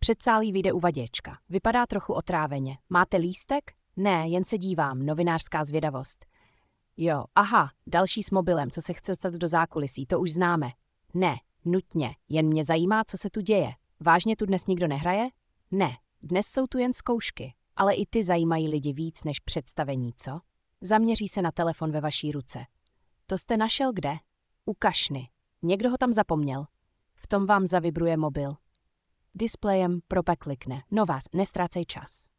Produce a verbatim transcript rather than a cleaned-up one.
předsálí vyjde uvaděčka. Vypadá trochu otráveně. Máte lístek? Ne, jen se dívám, novinářská zvědavost. Jo, aha, další s mobilem, co se chce dostat do zákulisí, to už známe. Ne, nutně, jen mě zajímá, co se tu děje. Vážně tu dnes nikdo nehraje? Ne, dnes jsou tu jen zkoušky, ale i ty zajímají lidi víc než představení, co? Zaměří se na telefon ve vaší ruce. To jste našel kde? U kašny. Někdo ho tam zapomněl. V tom vám zavibruje mobil. Displejem propeklikne. No vás, nestrácej čas.